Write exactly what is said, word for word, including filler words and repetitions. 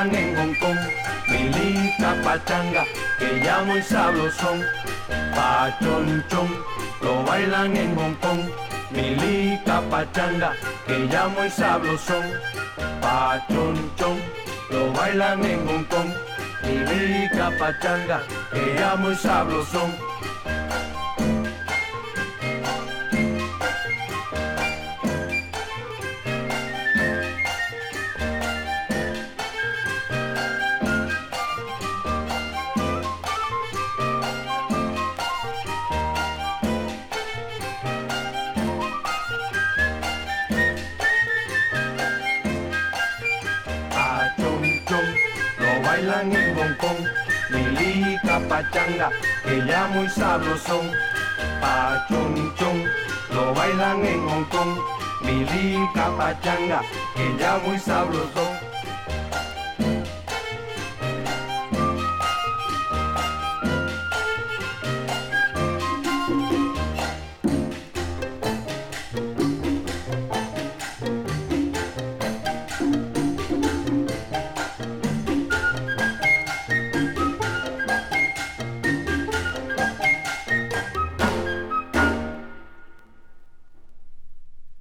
bailan en Hong Kong, milita pachanga, que ya muy sabrosón. Pachonchón, lo bailan en Hong Kong, milita pachanga, que ya muy sabrosón. Pachonchón, lo bailan en Hong Kong, milita pachanga, que ya muy sabrosón. Bailan en Hong Kong, milica pachanga, que ya muy sabrosón. Pachonchón, lo bailan en Hong Kong, milica pachanga, que ya muy sabrosón.